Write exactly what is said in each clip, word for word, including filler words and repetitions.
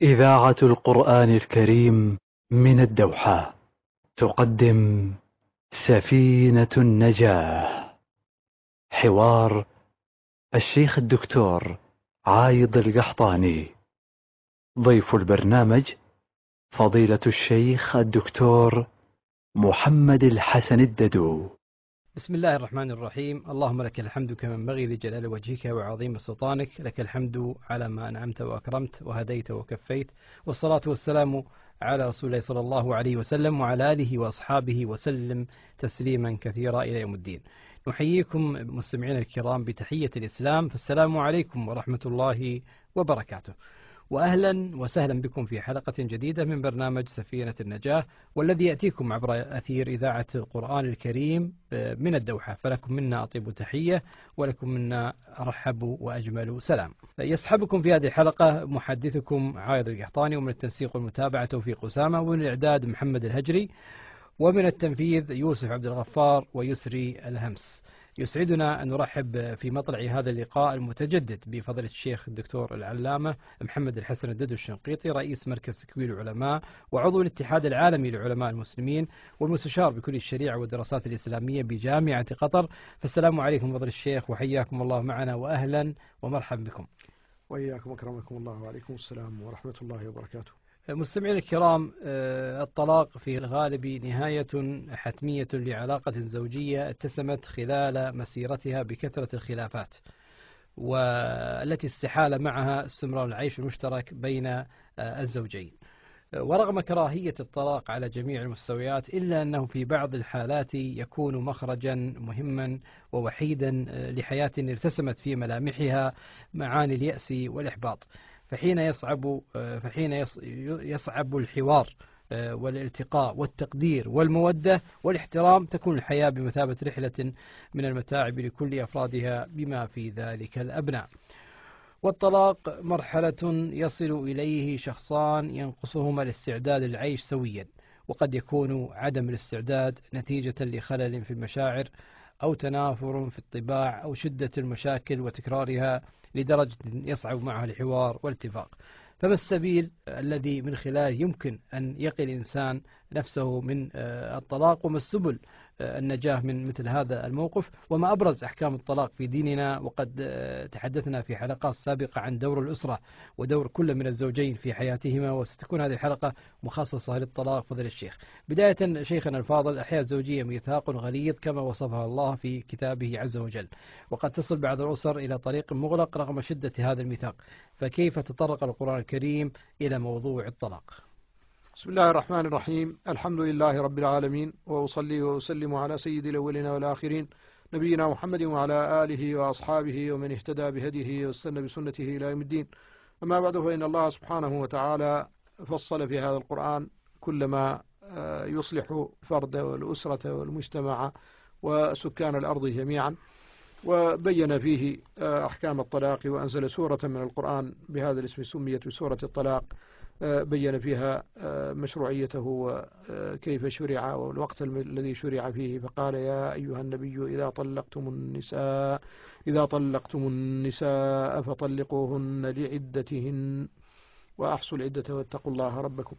إذاعة القرآن الكريم من الدوحة تقدم سفينة النجاة. حوار الشيخ الدكتور عايض القحطاني. ضيف البرنامج فضيلة الشيخ الدكتور محمد الحسن الددو. بسم الله الرحمن الرحيم. اللهم لك الحمد كما ينبغي لجلال وجهك وعظيم سلطانك. لك الحمد على ما أنعمت وأكرمت وهديت وكفيت، والصلاة والسلام على رسول الله صلى الله عليه وسلم وعلى آله وأصحابه وسلم تسليما كثيرا إلى يوم الدين. نحييكم مستمعينا الكرام بتحية الإسلام، فالسلام عليكم ورحمة الله وبركاته، وأهلا وسهلا بكم في حلقة جديدة من برنامج سفينة النجاة، والذي يأتيكم عبر أثير إذاعة القرآن الكريم من الدوحة. فلكم منا أطيب تحية، ولكم منا أرحب وأجمل سلام. يصحبكم في هذه الحلقة محدثكم عايض القحطاني، ومن التنسيق والمتابعة توفيق أسامة، ومن الإعداد محمد الهجري، ومن التنفيذ يوسف عبد الغفار ويسري الهمس. يسعدنا أن نرحب في مطلع هذا اللقاء المتجدد بفضيلة الشيخ الدكتور العلامة محمد الحسن الددو الشنقيطي، رئيس مركز تكوين العلماء وعضو الاتحاد العالمي لعلماء المسلمين، والمستشار بكل الشريعة والدراسات الإسلامية بجامعة قطر. فالسلام عليكم فضيلة الشيخ، وحياكم الله معنا، وأهلا ومرحبا بكم. وإياكم أكرمكم الله، وعليكم السلام ورحمة الله وبركاته. مستمعين الكرام، الطلاق في الغالب نهاية حتمية لعلاقة زوجية اتسمت خلال مسيرتها بكثرة الخلافات، والتي استحال معها استمرار العيش المشترك بين الزوجين. ورغم كراهية الطلاق على جميع المستويات، إلا أنه في بعض الحالات يكون مخرجا مهما ووحيدا لحياة ارتسمت في ملامحها معاني اليأس والإحباط. فحين يصعب فحين يصعب الحوار والالتقاء والتقدير والمودة والاحترام، تكون الحياة بمثابة رحلة من المتاعب لكل أفرادها بما في ذلك الأبناء. والطلاق مرحلة يصل إليه شخصان ينقصهما الاستعداد للعيش سويا، وقد يكون عدم الاستعداد نتيجة لخلل في المشاعر، أو تنافر في الطباع، أو شدة المشاكل وتكرارها لدرجة يصعب معها الحوار والاتفاق. فما السبيل الذي من خلاله يمكن أن يقي الإنسان نفسه من الطلاق، وما السبل النجاة من مثل هذا الموقف، وما أبرز أحكام الطلاق في ديننا؟ وقد تحدثنا في حلقات سابقة عن دور الأسرة ودور كل من الزوجين في حياتهما، وستكون هذه الحلقة مخصصة للطلاق. فضل الشيخ، بداية شيخنا الفاضل، الحياة الزوجية ميثاق غليظ كما وصفها الله في كتابه عز وجل، وقد تصل بعض الأسر إلى طريق مغلق رغم شدة هذا الميثاق. فكيف تطرق القرآن الكريم إلى موضوع الطلاق؟ بسم الله الرحمن الرحيم. الحمد لله رب العالمين، وأصلي وأسلم على سيد الأولين والآخرين نبينا محمد وعلى آله وأصحابه ومن اهتدى بهديه واستنى بسنته إلى يوم الدين. أما بعد، فإن الله سبحانه وتعالى فصل في هذا القرآن كل ما يصلح فرد والأسرة والمجتمع وسكان الأرض جميعا، وبين فيه أحكام الطلاق، وأنزل سورة من القرآن بهذا الاسم سميت بسورة الطلاق، بين فيها مشروعيته وكيف شرع والوقت الذي شرع فيه. فقال: يا أيها النبي إذا طلقتم النساء إذا طلقتم النساء فطلقوهن لعدتهن وأحصوا العدة واتقوا الله ربكم.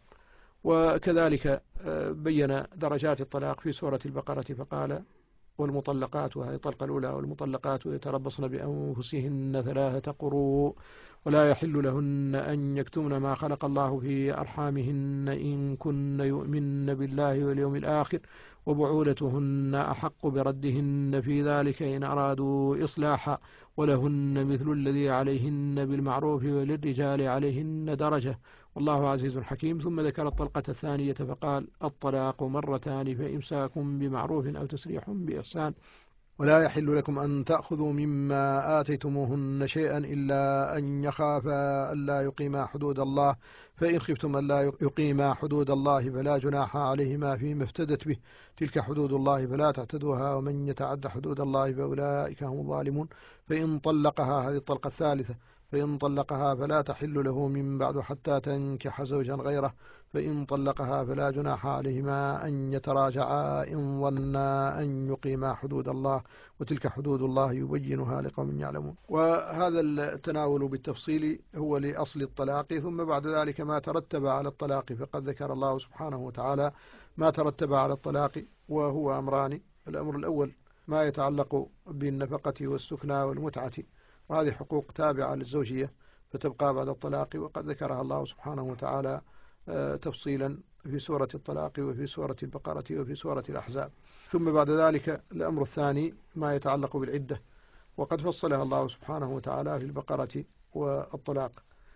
وكذلك بين درجات الطلاق في سورة البقرة فقال: والمطلقات، وهي الطلقة الأولى، والمطلقات يتربصن بأنفسهن ثلاثة قروء ولا يحل لهن أن يكتمن ما خلق الله في أرحامهن إن كن يؤمن بالله واليوم الآخر وبعولتهن أحق بردهن في ذلك إن أرادوا إصلاحا ولهن مثل الذي عليهن بالمعروف وللرجال عليهن درجة والله عزيز حكيم. ثم ذكر الطلقة الثانية فقال: الطلاق مرتان فإمساك بمعروف أو تسريح بإحسان ولا يحل لكم أن تأخذوا مما آتيتموهن شيئا إلا أن يخافا ألا يقيما حدود الله، فإن خفتم ألا يقيما حدود الله فلا جناح عليهما فيما افتدت به، تلك حدود الله فلا تعتدوها ومن يتعد حدود الله فأولئك هم الظالمون. فإن طلقها، هذه الطلقة الثالثة، فإن طلقها فلا تحل له من بعد حتى تنكح زوجا غيره، فإن طلقها فلا جناح عليهما أن يتراجعا إن ظنا أن يقيما حدود الله، وتلك حدود الله يبينها لقوم يعلمون. وهذا التناول بالتفصيل هو لأصل الطلاق، ثم بعد ذلك ما ترتب على الطلاق، فقد ذكر الله سبحانه وتعالى ما ترتب على الطلاق، وهو أمران. الأمر الأول ما يتعلق بالنفقة والسكنى والمتعة، وهذه حقوق تابعة للزوجية فتبقى بعد الطلاق، وقد ذكرها الله سبحانه وتعالى تفصيلا في سورة الطلاق وفي سورة البقرة وفي سورة الأحزاب. ثم بعد ذلك الأمر الثاني ما يتعلق بالعدة، وقد فصلها الله سبحانه وتعالى في البقرة والطلاق،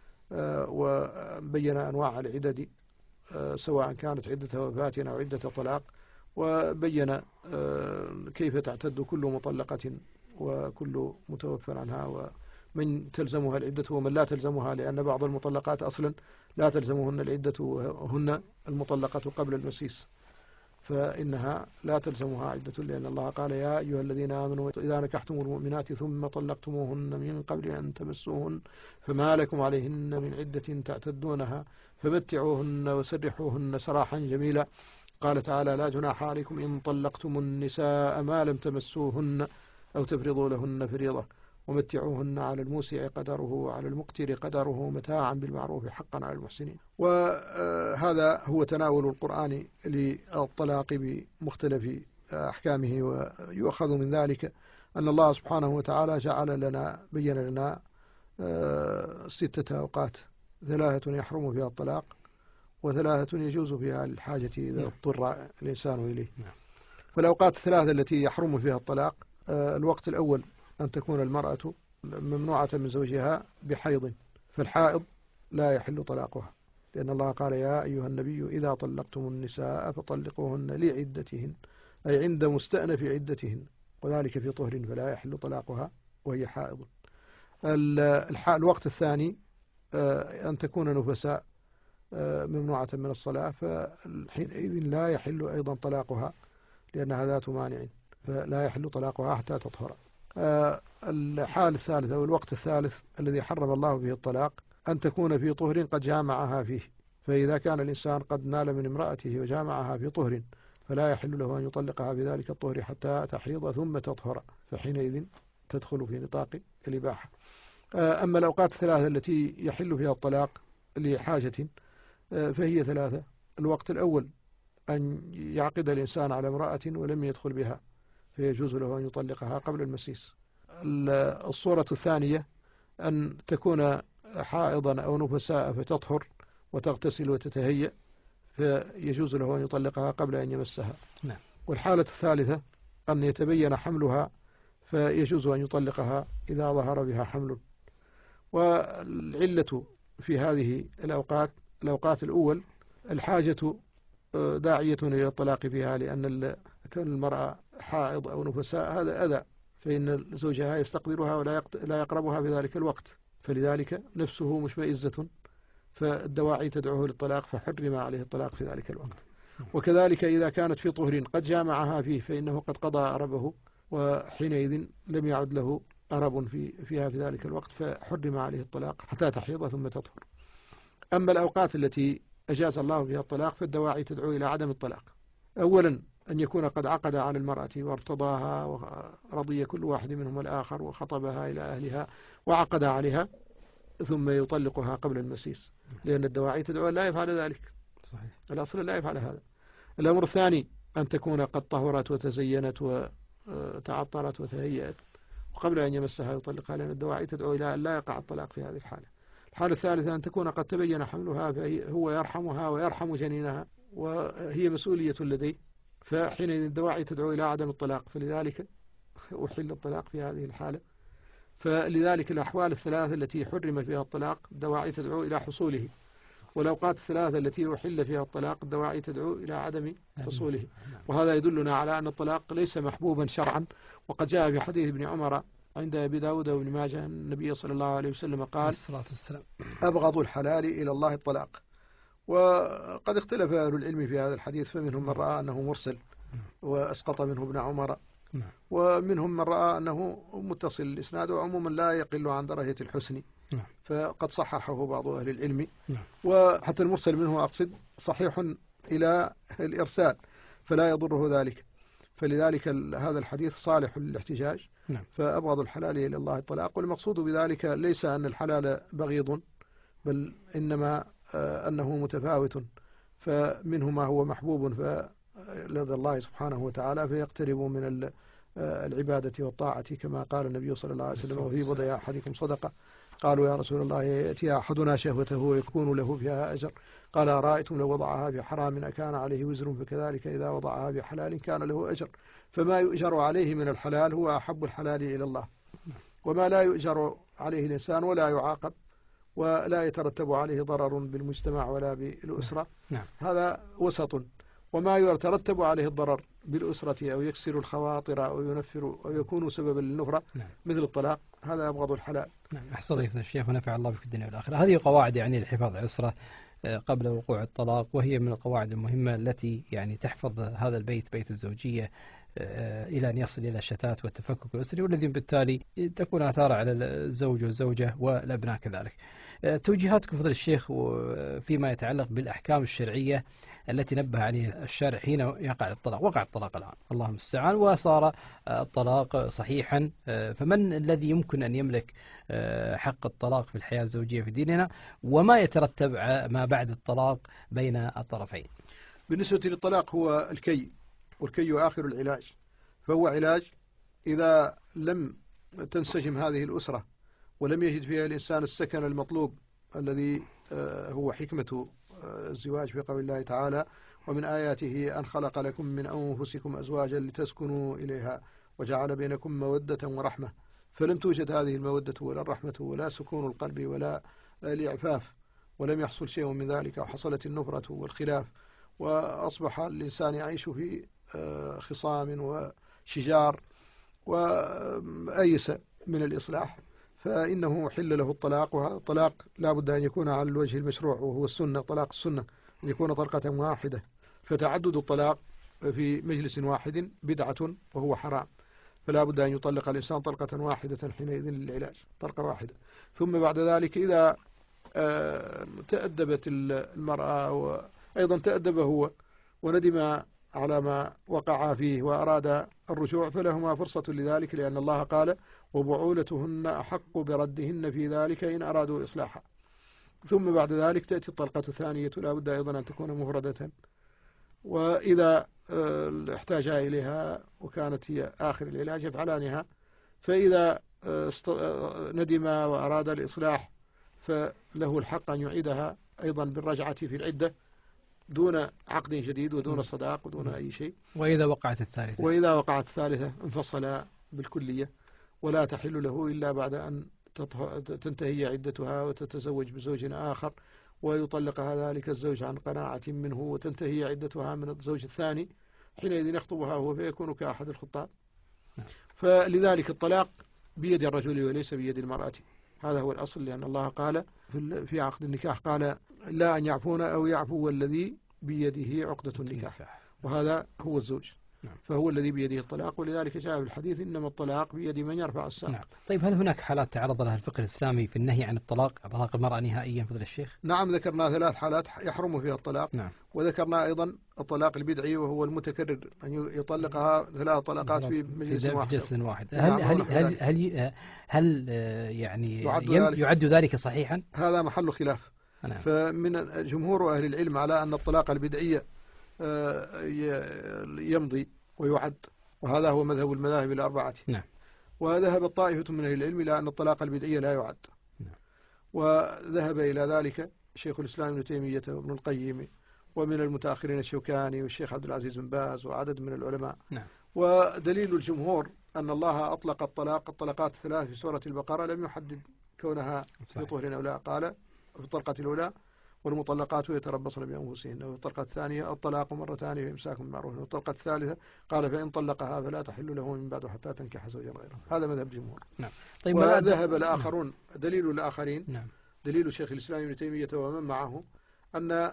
وبين أنواع العدد سواء كانت عدة وفاة أو عدة طلاق، وبين كيف تعتد كل مطلقة وكل متوفى عنها، ومن تلزمها العدة ومن لا تلزمها، لأن بعض المطلقات أصلا لا تلزمهن العدة وهن المطلقة قبل المسيس، فإنها لا تلزمها عدة، لأن الله قال يا أيها الذين آمنوا إذا نكحتم المؤمنات ثم طلقتموهن من قبل أن تمسوهن فما لكم عليهن من عدة تعتدونها فمتعوهن وسرحوهن سراحا جميلا. قال تعالى لا جناح عليكم إن طلقتم النساء ما لم تمسوهن أو تفرضوا لهن فريضة ومتعوهن على الموسع قدره وعلى المقتر قدره متاعا بالمعروف حقا على المحسنين. وهذا هو تناول القرآن للطلاق بمختلف أحكامه، ويؤخذ من ذلك أن الله سبحانه وتعالى جعل لنا بين لنا ستة أوقات، ثلاثة يحرم فيها الطلاق وثلاثة يجوز فيها الحاجة إذا اضطر الإنسان إليه. فالأوقات الثلاثة التي يحرم فيها الطلاق، الوقت الأول أن تكون المرأة ممنوعة من زوجها بحيض، فالحائض لا يحل طلاقها، لأن الله قال يا أيها النبي إذا طلقتم النساء فطلقوهن لعدتهن، أي عند مستأنف عدتهن، وذلك في طهر فلا يحل طلاقها وهي حائض. الوقت الثاني أن تكون نفساء ممنوعة من الصلاة، فحينئذ لا يحل أيضا طلاقها لأنها ذات مانع، فلا يحل طلاقها حتى تطهر. الحال الثالث أو الوقت الثالث الذي حرم الله به الطلاق أن تكون في طهر قد جامعها فيه، فإذا كان الإنسان قد نال من امرأته وجامعها في طهر فلا يحل له أن يطلقها بذلك الطهر حتى تحيض ثم تطهر، فحينئذ تدخل في نطاق الإباحة. أما الأوقات الثلاثة التي يحل فيها الطلاق لحاجة فهي ثلاثة. الوقت الأول أن يعقد الإنسان على امرأة ولم يدخل بها فيجوز له أن يطلقها قبل المسيس. الصورة الثانية أن تكون حائضا أو نفساء فتطهر وتغتسل وتتهيأ فيجوز له أن يطلقها قبل أن يمسها. نعم. والحالة الثالثة أن يتبين حملها فيجوز أن يطلقها إذا ظهر بها حمل. والعلة في هذه الأوقات الأوقات الأول الحاجة داعية إلى الطلاق فيها، لأن كون المرأة حائض أو نفساء هذا أذى، فإن زوجها يستقدرها ولا لا يقربها في ذلك الوقت، فلذلك نفسه مشمئزة فالدواعي تدعوه للطلاق فحرم عليه الطلاق في ذلك الوقت. وكذلك إذا كانت في طهر قد جامعها فيه فإنه قد قضى أربه، وحينئذ لم يعد له أرب في فيها في ذلك الوقت فحرم عليه الطلاق حتى تحيض ثم تطهر. أما الأوقات التي أجاز الله فيها الطلاق فالدواعي تدعو إلى عدم الطلاق. أولا أن يكون قد عقد على المرأة وارتضاها ورضي كل واحد منهم الآخر وخطبها إلى أهلها وعقد عليها ثم يطلقها قبل المسيس، لأن الدواعي تدعو لا يفعل ذلك. صحيح. الأصل لا يفعل هذا. الأمر الثاني أن تكون قد طهرت وتزينت وتعطرت وتهيأت وقبل أن يمسها يطلقها، لأن الدواعي تدعو إلى أن لا يقع الطلاق في هذه الحالة. الحالة الثالثة أن تكون قد تبين حملها فهو يرحمها ويرحم جنينها وهي مسؤولية لديه، فحين الدواعي تدعو إلى عدم الطلاق، فلذلك أحل الطلاق في هذه الحالة. فلذلك الأحوال الثلاثة التي حرم فيها الطلاق الدواعي تدعو إلى حصوله، والأوقات الثلاثة التي أحل فيها الطلاق الدواعي تدعو إلى عدم حصوله. وهذا يدلنا على أن الطلاق ليس محبوبا شرعا. وقد جاء في حديث ابن عمر عند أبي داود وابن ماجه النبي صلى الله عليه وسلم قال أبغض الحلال إلى الله الطلاق. وقد اختلف أهل العلم في هذا الحديث، فمنهم من رأى أنه مرسل وأسقط منه ابن عمر، ومنهم من رأى أنه متصل الإسناد، وعموما لا يقل عن درجة الحسن، نعم. فقد صححه بعض أهل العلم. نعم. وحتى المرسل منه أقصد صحيح إلى الإرسال فلا يضره ذلك، فلذلك هذا الحديث صالح للاحتجاج. نعم. فأبغض الحلال إلى الله الطلاق، والمقصود بذلك ليس أن الحلال بغيض، بل إنما أنه متفاوت، فمنه ما هو محبوب لدى الله سبحانه وتعالى فيقترب من العبادة والطاعة، كما قال النبي صلى الله عليه وسلم: وفي بضع أحدكم صدقة. قالوا: يا رسول الله، يأتي أحدنا شهوته ويكون له فيها أجر؟ قال: أرأيتم لو وضعها بحرام أكان عليه وزر؟ فكذلك إذا وضعها بحلال كان له أجر. فما يؤجر عليه من الحلال هو أحب الحلال إلى الله، وما لا يؤجر عليه الإنسان ولا يعاقب ولا يترتب عليه ضرر بالمجتمع ولا بالأسرة، نعم. هذا وسط. وما يترتب عليه الضرر بالأسرة أو يكسر الخواطر أو ينفر أو يكون سببا للنفرة، نعم. مثل الطلاق، هذا أبغض الحلال. نعم. أحسن ضيف الشيخ ونفع الله بك الدنيا والآخرة. هذه قواعد يعني الحفاظ على الأسرة قبل وقوع الطلاق، وهي من القواعد المهمة التي يعني تحفظ هذا البيت، بيت الزوجية، إلى أن يصل إلى الشتات والتفكك الأسري، والذي بالتالي تكون آثار على الزوج والزوجة والأبناء كذلك. توجيهاتكم فضل الشيخ فيما يتعلق بالأحكام الشرعية التي نبه عليه الشارع حين يقع الطلاق. وقع الطلاق الآن اللهم المستعان وصار الطلاق صحيحا، فمن الذي يمكن أن يملك حق الطلاق في الحياة الزوجية في ديننا، وما يترتب ما بعد الطلاق بين الطرفين؟ بالنسبة للطلاق هو الكي، والكي آخر العلاج، فهو علاج إذا لم تنسجم هذه الأسرة ولم يجد فيها الإنسان السكن المطلوب الذي هو حكمة الزواج في قول الله تعالى: ومن آياته أن خلق لكم من أنفسكم أزواجا لتسكنوا إليها وجعل بينكم مودة ورحمة. فلم توجد هذه المودة ولا الرحمة ولا سكون القلب ولا الإعفاف، ولم يحصل شيء من ذلك، وحصلت النفرة والخلاف، وأصبح الإنسان يعيش في خصام وشجار وأيس من الإصلاح، فإنه حل له الطلاق. وهذا الطلاق لا بد أن يكون على الوجه المشروع، وهو السنة، طلاق السنة، أن يكون طلقة واحدة. فتعدد الطلاق في مجلس واحد بدعة وهو حرام، فلا بد أن يطلق الإنسان طلقة واحدة حينئذ للعلاج، طلقة واحدة. ثم بعد ذلك إذا تأدبت المرأة وأيضا تأدب هو وندم على ما وقع فيه وأراد الرجوع، فلهما فرصة لذلك، لأن الله قال: وبعولتهن أحق بردهن في ذلك إن أرادوا إصلاحا. ثم بعد ذلك تأتي الطلقة الثانية، لا بد أيضا أن تكون مفردة، وإذا احتاجا إليها وكانت هي آخر العلاج يفعلانها. فإذا ندم وأراد الإصلاح فله الحق أن يعيدها أيضا بالرجعة في العدة دون عقد جديد ودون صداق ودون أي شيء. وإذا وقعت الثالثة وإذا وقعت الثالثة انفصل بالكلية، ولا تحل له إلا بعد أن تنتهي عدتها وتتزوج بزوج آخر، ويطلقها ذلك الزوج عن قناعة منه، وتنتهي عدتها من الزوج الثاني، حينئذ يخطبها هو فيكون كأحد الخطاب. فلذلك الطلاق بيد الرجل وليس بيد المرأة، هذا هو الأصل، لأن الله قال في عقد النكاح قال: لا أن يعفون أو يعفو الذي بيده عقدة النكاح، وهذا هو الزوج، فهو الذي بيده الطلاق. ولذلك جاء في الحديث: إنما الطلاق بيد من يرفع الساق. نعم. طيب هل هناك حالات تعرض لها الفقه الإسلامي في النهي عن الطلاق، طلاق المرأة نهائيا فضل الشيخ؟ نعم، ذكرنا ثلاث حالات يحرم فيها الطلاق. نعم. وذكرنا أيضا الطلاق البدعي، وهو المتكرر، أن يطلقها ثلاث طلقات في مجلس واحد, واحد. هل, هل, هل, هل, هل يعني يعد ذلك, يعد ذلك صحيحا؟ هذا محل خلاف. نعم. فمن جمهور أهل العلم على أن الطلاق البدعي يمضي ويعد، وهذا هو مذهب المذاهب الأربعة. نعم. وذهب طائفة من أهل العلم إلى أن الطلاق البدعي لا يعد. نعم. وذهب إلى ذلك شيخ الإسلام ابن تيمية وابن القيم، ومن المتأخرين الشوكاني والشيخ عبد العزيز بن باز وعدد من العلماء. نعم. ودليل الجمهور أن الله أطلق الطلاق الطلقات الثلاث في سورة البقرة، لم يحدد كونها في طهر أو لا، قال في الطلقة الأولى: والمطلقات يتربصن بأنفسهن، وفي الطلقة الثانية: الطلاق مرتان فإمساك بالمعروف، وفي الطلقة الثالثة قال: فإن طلقها فلا تحل له من بعد حتى تنكح زوجا غيره. هذا مذهب الجمهور. نعم. طيب وذهب الآخرون. نعم. دليل الآخرين. نعم. دليل شيخ الإسلام ابن تيمية ومن معه أن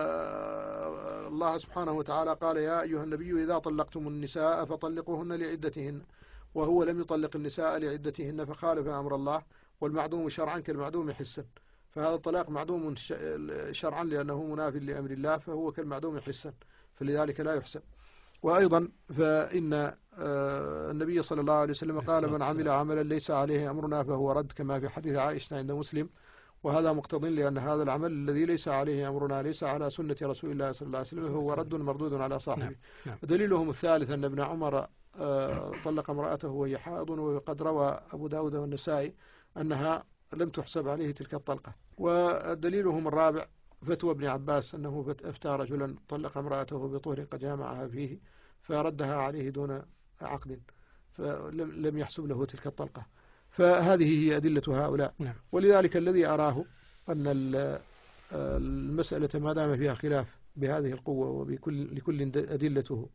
الله سبحانه وتعالى قال: يا أيها النبي إذا طلقتم النساء فطلقوهن لعدتهن، وهو لم يطلق النساء لعدتهن فخالف أمر الله، والمعدوم شرعا كالمعدوم حسا، فهذا الطلاق معدوم شرعا لأنه مناف لأمر الله، فهو كالمعدوم حسا، فلذلك لا يحسن. وأيضا فإن النبي صلى الله عليه وسلم قال: من عمل عملا ليس عليه أمرنا فهو رد، كما في حديث عائشة عند مسلم، وهذا مقتض لأن هذا العمل الذي ليس عليه أمرنا ليس على سنة رسول الله صلى الله عليه وسلم فهو رد مردود على صاحبه. نعم. نعم. دليلهم الثالث أن ابن عمر طلق امرأته وهي حائض، وقد روى أبو داود والنسائي أنها لم تحسب عليه تلك الطلقة. ودليلهم الرابع فتوى ابن عباس أنه أفتى رجلا طلق امرأته بطهر قد جامعها فيه فردها عليه دون عقد، فلم يحسب له تلك الطلقة. فهذه هي أدلة هؤلاء. نعم. ولذلك الذي أراه أن المسألة ما دام فيها خلاف بهذه القوة وبكل لكل أدلته،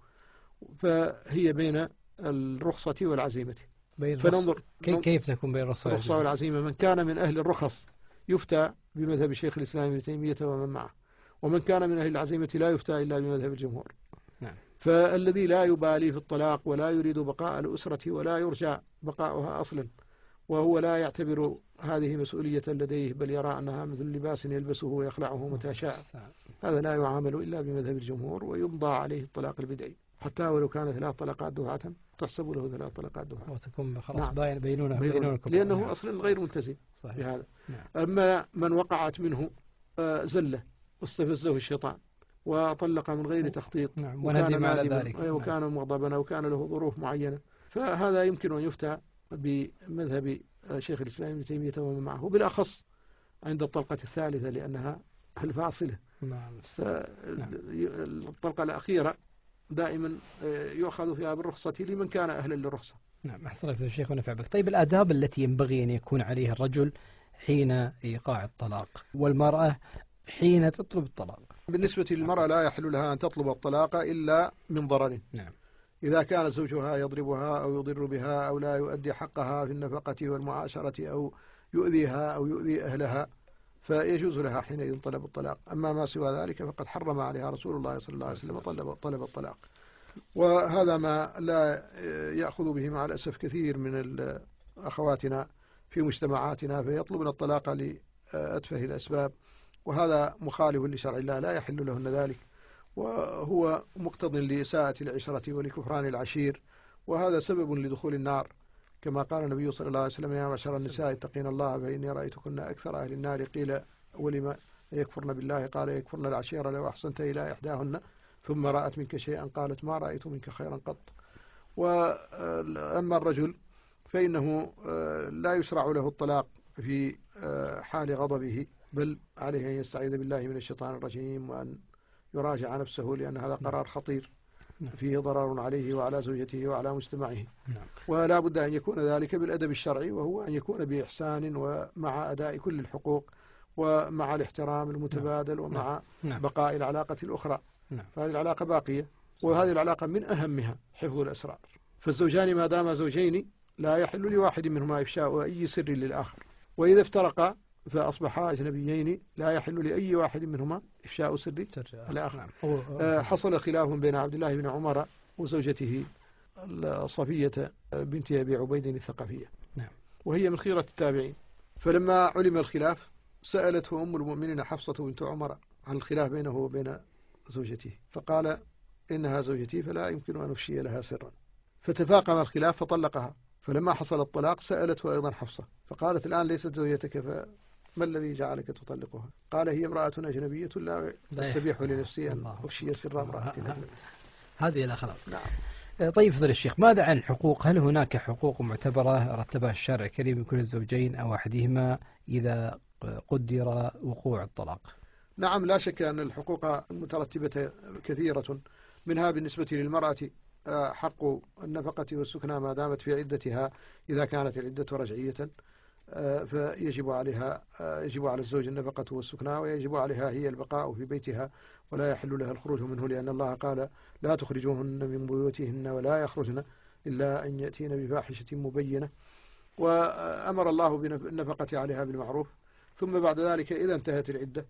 فهي بين الرخصة والعزيمة. فننظر كيف تكون بين الرخصة والعزيمة. من كان من أهل الرخص يفتى بمذهب شيخ الإسلام ابن تيمية ومن معه، ومن كان من أهل العزيمة لا يفتى إلا بمذهب الجمهور. نعم. فالذي لا يبالي في الطلاق ولا يريد بقاء الأسرة ولا يرجى بقاؤها أصلا، وهو لا يعتبر هذه مسؤولية لديه، بل يرى أنها مثل لباس يلبسه ويخلعه متى شاء، هذا لا يعامل إلا بمذهب الجمهور، ويمضى عليه الطلاق البدعي، حتى ولو كان ثلاث طلقات دفعة تحسب له ثلاث طلقات دفعة وتكون خلاص. نعم. بينونة بينونة لأنه نعم. أصلا غير ملتزم بهذا. نعم. أما من وقعت منه زلة واستفزه الشيطان وطلق من غير تخطيط، نعم. وندم على ذلك، وكان مغضبا وكان له ظروف معينة، فهذا يمكن أن يفتى بمذهب شيخ الإسلام ابن تيمية ومن معه، وبالأخص عند الطلقة الثالثة لأنها الفاصلة. نعم. الطلقة الأخيرة دائما يؤخذ فيها بالرخصة لمن كان أهلا للرخصة. نعم. أحسن الله الشيخ ونفع بك. طيب الآداب التي ينبغي أن يكون عليها الرجل حين إيقاع الطلاق، والمرأة حين تطلب الطلاق؟ بالنسبة للمرأة لا يحل لها أن تطلب الطلاق إلا من ضرر. نعم. إذا كان زوجها يضربها أو يضر بها أو لا يؤدي حقها في النفقة والمعاشرة أو يؤذيها أو يؤذي أهلها، فيجوز لها حينئذ طلب الطلاق. أما ما سوى ذلك فقد حرم عليها رسول الله صلى الله عليه وسلم طلب, طلب الطلاق، وهذا ما لا يأخذ به مع الأسف كثير من أخواتنا في مجتمعاتنا، فيطلبن الطلاق لأتفه الأسباب، وهذا مخالف لشرع الله، لا يحل لهن ذلك، وهو مقتض لإساءة العشرة ولكفران العشير، وهذا سبب لدخول النار، كما قال النبي صلى الله عليه وسلم: يا معشر النساء اتقين الله فإني رأيتكن أكثر أهل النار. قيل: ولما يكفرن بالله؟ قال: يكفرن العشيرة لو أحسنت إلى إحداهن ثم رأت منك شيئا قالت ما رأيت منك خيرا قط. وأما الرجل فإنه لا يشرع له الطلاق في حال غضبه، بل عليه أن يستعيذ بالله من الشيطان الرجيم وأن يراجع نفسه، لأن هذا قرار خطير فيه ضرر عليه وعلى زوجته وعلى مجتمعه. ولا بد أن يكون ذلك بالأدب الشرعي، وهو أن يكون بإحسان ومع أداء كل الحقوق ومع الاحترام المتبادل ومع بقاء العلاقة الأخرى. فهذه العلاقة باقية، وهذه العلاقة من أهمها حفظ الأسرار. فالزوجان ما داما زوجين لا يحل لواحد منهما إفشاء أي سر للآخر، وإذا افترقا فأصبحا أجنبيين لا يحل لأي واحد منهما إفشاء سر الآخر. حصل خلاف بين عبد الله بن عمر وزوجته صفية بنت أبي عبيد الثقفية، وهي من خيرة التابعين. فلما علم الخلاف سألته أم المؤمنين حفصة بنت عمر عن الخلاف بينه وبين زوجته، فقال: إنها زوجتي فلا يمكن أن أفشي لها سرا. فتفاقم الخلاف فطلقها. فلما حصل الطلاق سألته أيضا حفصة فقالت: الآن ليست زوجتك فما الذي جعلك تطلقها؟ قال: هي امرأة أجنبية لا تستبيح لنفسي أن أفشي سر امرأة أجنبية. هذه لا خلاص. نعم. طيب فضل الشيخ، ماذا عن الحقوق؟ هل هناك حقوق معتبرة رتبها الشرع الكريم من كل الزوجين أو أحدهما إذا قدر وقوع الطلاق؟ نعم، لا شك أن الحقوق مترتبة كثيرة، منها بالنسبة للمرأة حق النفقة والسكنى ما دامت في عدتها، إذا كانت العدة رجعية فيجب عليها يجب على الزوج النفقة والسكنى، ويجب عليها هي البقاء في بيتها ولا يحل لها الخروج منه، لأن الله قال: لا تخرجوهن من بيوتهن ولا يخرجن إلا أن يأتين بفاحشة مبينة. وأمر الله بالنفقة عليها بالمعروف. ثم بعد ذلك إذا انتهت العدة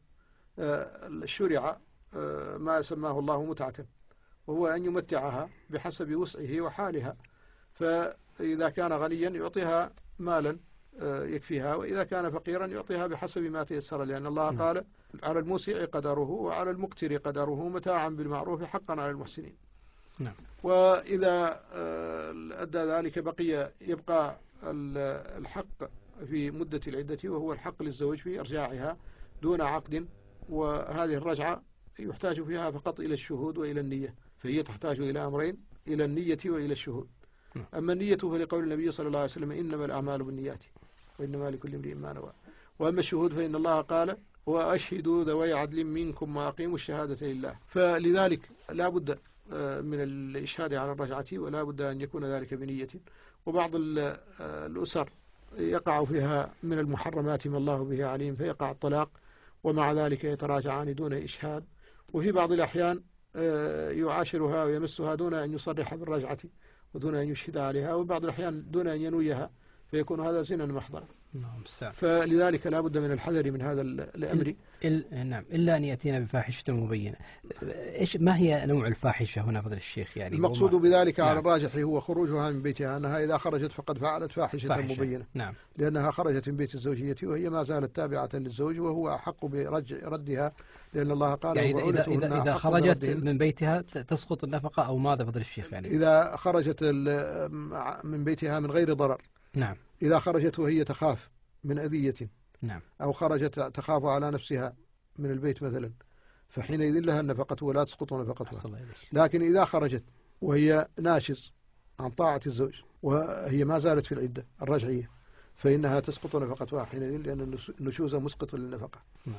شرع ما سماه الله متعة، وهو أن يمتعها بحسب وسعه وحالها. فإذا كان غنيا يعطيها مالا يكفيها، وإذا كان فقيرا يعطيها بحسب ما تيسر، لأن الله م. قال على الموسع قدره وعلى المقتر قدره متاعا بالمعروف حقا على المحسنين. نعم. وإذا أدى ذلك بقي يبقى الحق في مدة العدة، وهو الحق للزوج في إرجاعها دون عقد، وهذه الرجعة يحتاج فيها فقط إلى الشهود وإلى النية، فهي تحتاج إلى أمرين، إلى النية وإلى الشهود. أما النية فلقول النبي صلى الله عليه وسلم إنما الأعمال بالنيات وإنما لكل امرئ ما نوى. وأما الشهود فإن الله قال وأشهدوا ذوي عدل منكم وأقيموا الشهادة لله. فلذلك لا بد من الإشهاد على الرجعة، ولا بد أن يكون ذلك بنية. وبعض الأسر يقع فيها من المحرمات ما الله به عليم فيقع الطلاق، ومع ذلك يتراجعان دون إشهاد. وفي بعض الأحيان يعاشرها ويمسها دون أن يصرح بالرجعة ودون أن يشهد عليها، وبعض الأحيان دون أن ينويها، فيكون هذا زنا محضرا. فلذلك لا بد من الحذر من هذا الأمر. إل... نعم، إلا أن يأتينا بفاحشة مبينة. إيش ما هي نوع الفاحشة هنا فضل الشيخ؟ يعني المقصود بذلك نعم. على الراجح هو خروجها من بيتها، أنها إذا خرجت فقد فعلت فاحشة, فاحشة. مبينة. نعم. لأنها خرجت من بيت الزوجية وهي ما زالت تابعة للزوج، وهو أحق بردها، لأن الله قال يعني إذا, إذا, إذا خرجت من بيتها تسقط النفقة أو ماذا فضل الشيخ؟ يعني إذا خرجت من بيتها من غير ضرر. نعم. إذا خرجت وهي تخاف من أذية، نعم. أو خرجت تخاف على نفسها من البيت مثلا، فحينئذ لها النفقة ولا تسقط نفقتها. لكن إذا خرجت وهي ناشز عن طاعة الزوج وهي ما زالت في العدة الرجعية، فإنها تسقط نفقتها حينئذ، لأن النشوز مسقط للنفقة. نعم.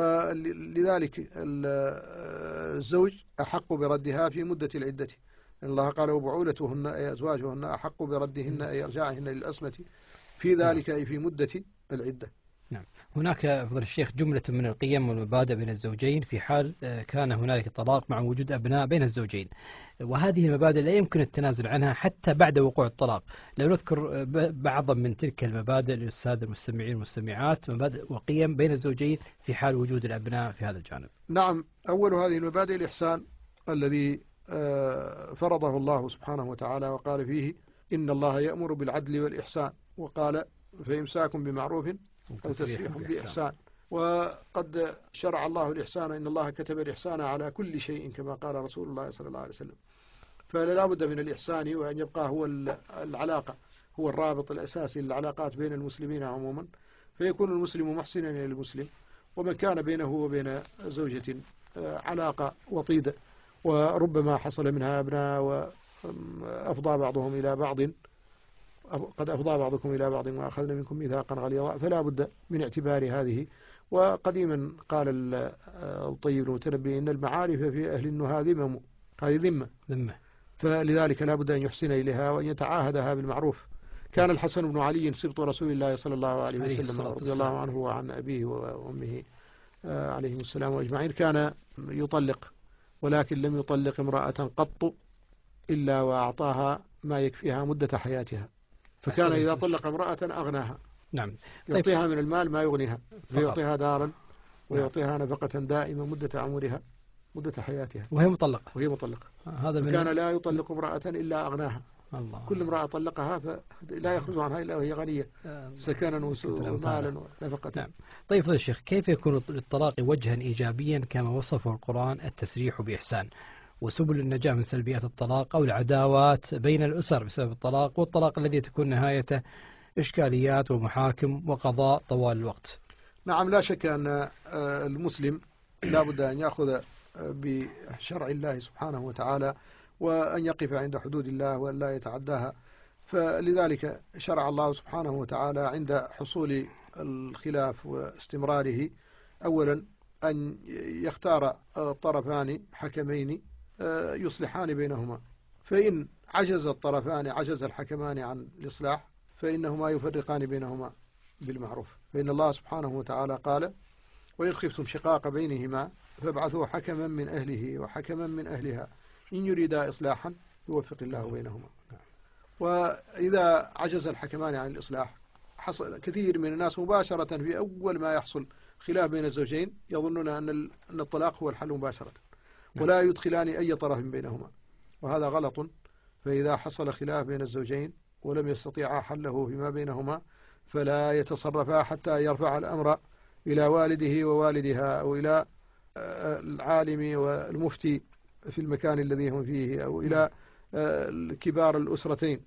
ولذلك الزوج أحق بردها في مدة العدة، إن الله قال وبعولتهن أي أزواجهن أحق بردهن أي إرجاعهن للأصمة في ذلك أي في مدة العدة. نعم. هناك فضل الشيخ جملة من القيم والمبادئ بين الزوجين في حال كان هنالك طلاق مع وجود أبناء بين الزوجين، وهذه المبادئ لا يمكن التنازل عنها حتى بعد وقوع الطلاق. لو نذكر بعضا من تلك المبادئ للسادة المستمعين والمستمعات، مبادئ وقيم بين الزوجين في حال وجود الأبناء في هذا الجانب. نعم. أول هذه المبادئ الإحسان الذي فرضه الله سبحانه وتعالى، وقال فيه إن الله يأمر بالعدل والإحسان، وقال فإمساك بمعروف أو تسريح بإحسان. وقد شرع الله الإحسان، إن الله كتب الإحسان على كل شيء كما قال رسول الله صلى الله عليه وسلم. فلا بد من الإحسان، وأن يبقى هو العلاقة، هو الرابط الأساسي للعلاقات بين المسلمين عموما، فيكون المسلم محسنا إلى المسلم. ومن كان بينه وبين زوجة علاقة وطيدة وربما حصل منها أبناء وأفضى بعضهم إلى بعض، قد أفضى بعضكم إلى بعض وأخذنا منكم ميثاقا غليظا، فلا بد من اعتبار هذه. وقديما قال الطيب المتنبي إن المعارف في أهل النهى ذمم، هذه ذمة ذمة، فلذلك لا بد أن يحسن إليها وأن يتعاهدها بالمعروف. كان الحسن بن علي سبط رسول الله صلى الله عليه وسلم رضي الله عنه وعن أبيه وأمه عليهم السلام أجمعين، كان يطلق، ولكن لم يطلق امرأة قط إلا وأعطاها ما يكفيها مدة حياتها، فكان إذا طلق امرأة أغناها. نعم. يعطيها من المال ما يغنيها، فيعطيها دارا ويعطيها نفقة دائمة مدة عمرها مدة حياتها وهي مطلقة وهي مطلقة هذا كان لا يطلق امرأة إلا أغناها. الله. كل امرأة طلقها فلا يخرج عنها إلا وهي غنية سكنا ومالا ونفقة. نعم. طيب فضل الشيخ، كيف يكون للطلاق وجها إيجابيا كما وصفه القرآن التسريح بإحسان، وسبل النجاة من سلبيات الطلاق أو العداوات بين الأسر بسبب الطلاق، والطلاق الذي تكون نهايته إشكاليات ومحاكم وقضاء طوال الوقت؟ نعم، لا شك أن المسلم لا بد أن يأخذ بشرع الله سبحانه وتعالى، وأن يقف عند حدود الله وأن لا يتعداها. فلذلك شرع الله سبحانه وتعالى عند حصول الخلاف واستمراره أولا أن يختار طرفان حكمين يصلحان بينهما، فإن عجز الطرفان عجز الحكمان عن الإصلاح فإنهما يفرقان بينهما بالمعروف. فإن الله سبحانه وتعالى قال وإن خفتم شقاق بينهما فابعثوا حكما من أهله وحكما من أهلها إن يريدا إصلاحا يوفق الله بينهما. وإذا عجز الحكمان عن الإصلاح، حصل كثير من الناس مباشرة في أول ما يحصل خلاف بين الزوجين يظنون أن الطلاق هو الحل مباشرة، ولا يدخلان أي طرف بينهما، وهذا غلط. فإذا حصل خلاف بين الزوجين ولم يستطيعا حله فيما بينهما فلا يتصرفا حتى يرفع الأمر إلى والده ووالدها أو إلى العالم والمفتي في المكان الذي هم فيه أو إلى كبار الأسرتين،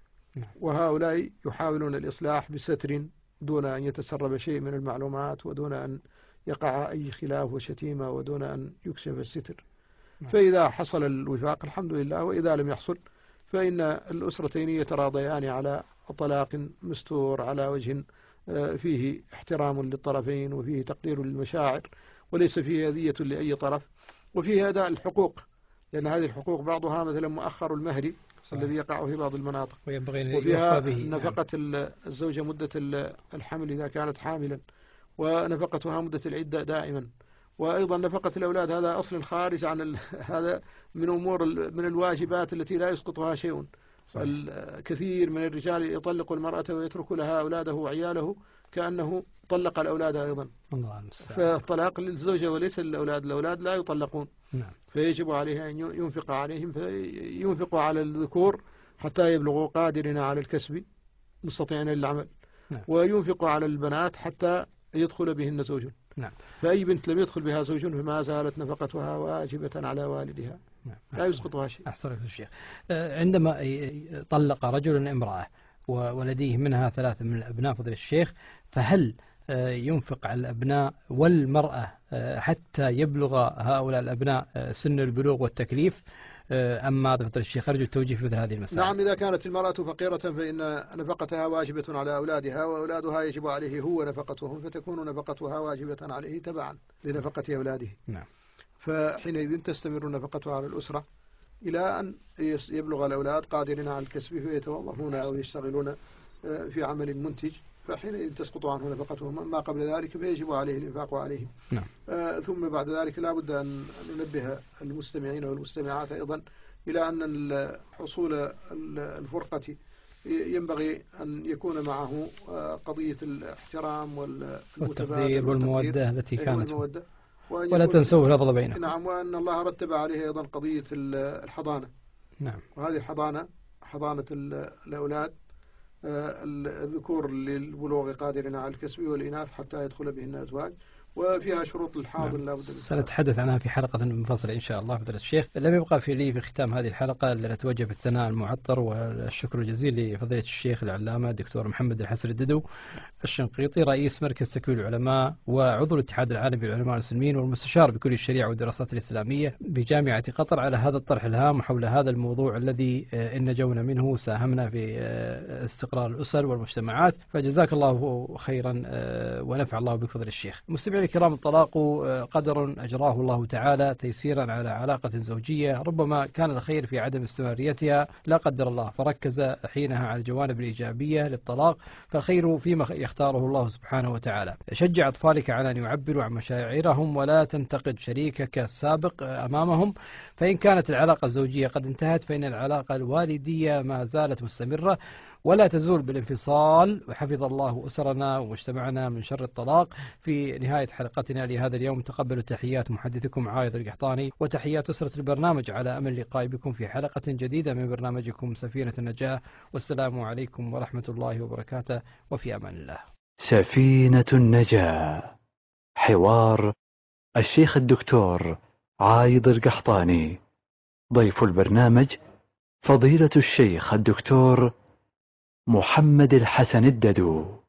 وهؤلاء يحاولون الإصلاح بستر دون أن يتسرب شيء من المعلومات ودون أن يقع أي خلاف وشتيمة ودون أن يكشف الستر. فإذا حصل الوفاق الحمد لله، وإذا لم يحصل فإن الأسرتين يتراضيان على طلاق مستور على وجه فيه احترام للطرفين وفيه تقدير للمشاعر وليس فيه أذية لأي طرف، وفيه أداء الحقوق، لأن هذه الحقوق بعضها مثلا مؤخر المهر الذي يقع في بعض المناطق، وفيها نفقة الزوجة مدة الحمل إذا كانت حاملا، ونفقتها مدة العدة دائما، وأيضا نفقة الأولاد. هذا أصل خارج عن هذا من أمور من الواجبات التي لا يسقطها شيء. الكثير من الرجال يطلق المرأة ويترك لها أولاده وعياله كأنه طلق الأولاد أيضا، فالطلاق للزوجة وليس للأولاد، الأولاد لا يطلقون. نعم. فيجب عليها أن ينفق عليهم، فينفق على الذكور حتى يبلغوا قادرين على الكسب مستطيعين للعمل. نعم. وينفق على البنات حتى يدخل بهن زوج. نعم. فأي بنت لم يدخل بها زوج فما زالت نفقتها واجبة على والدها. نعم. لا يسقطها شيء. أحسنك يا شيخ. عندما طلق رجل امرأة ولديه منها ثلاثة من الأبناء فضل الشيخ، فهل ينفق على الأبناء والمرأة حتى يبلغ هؤلاء الأبناء سن البلوغ والتكليف أم ماذا فضل الشيخ؟ أرجو التوجيه في هذه المسألة. نعم، إذا كانت المرأة فقيرة فإن نفقتها واجبة على أولادها، وأولادها يجب عليه هو نفقتهم، فتكون نفقتها واجبة عليه تبعا لنفقة أولاده. نعم. فحينئذ تستمر نفقتها على الأسرة إلى أن يبلغ الأولاد قادرين على الكسب فيتوظفون أو يشتغلون في عمل منتج، فحينئذ تسقط عنه نفقتهم. أما قبل ذلك فيجب عليه الإنفاق عليهم. نعم. آه ثم بعد ذلك لا بد أن ننبه المستمعين والمستمعات أيضا إلى أن حصول الفرقة ينبغي أن يكون معه قضية الاحترام والتقدير والمودة التي كانت، ولا تنسوا الفضل بينهم. نعم، وأن الله رتب عليه أيضا قضية الحضانة. نعم. وهذه الحضانة حضانة الأولاد الذكور للبلوغ قادرين على الكسب، والإناث حتى يدخل بهن أزواج، وفيها شروط الحاضن. نعم. لا بد سنتحدث عنها في حلقة منفصلة إن شاء الله فضيلة الشيخ. لم يبقى في لي في ختام هذه الحلقة إلا نتوجه بالثناء المعطر والشكر الجزيل لفضيلة الشيخ العلامة الدكتور محمد الحسن الددو الشنقيطي، رئيس مركز تكوين العلماء وعضو الاتحاد العالمي للعلماء المسلمين والمستشار بكلية الشريعة والدراسات الإسلامية بجامعة قطر، على هذا الطرح الهام حول هذا الموضوع الذي إن نجونا منه ساهمنا في استقرار الأسر والمجتمعات، فجزاك الله خيرا ونفع الله بك فضيلة الشيخ. مستمعينا الكرام، الطلاق قدر أجراه الله تعالى تيسيرا على علاقة زوجية ربما كان الخير في عدم استمراريتها لا قدر الله، فركز حينها على الجوانب الإيجابية للطلاق، فالخير فيما يختاره الله سبحانه وتعالى. شجع أطفالك على أن يعبروا عن مشاعرهم ولا تنتقد شريكك السابق أمامهم، فإن كانت العلاقة الزوجية قد انتهت فإن العلاقة الوالدية ما زالت مستمرة ولا تزول بالانفصال، وحفظ الله أسرنا ومجتمعنا من شر الطلاق. في نهاية حلقتنا لهذا اليوم تقبلوا تحيات محدثكم عايض القحطاني وتحيات أسرة البرنامج، على أمل اللقاء بكم في حلقة جديدة من برنامجكم سفينة النجاة، والسلام عليكم ورحمة الله وبركاته، وفي أمان الله. سفينة النجاة، حوار الشيخ الدكتور عايض القحطاني. ضيف البرنامج فضيلة الشيخ الدكتور محمد الحسن الددو.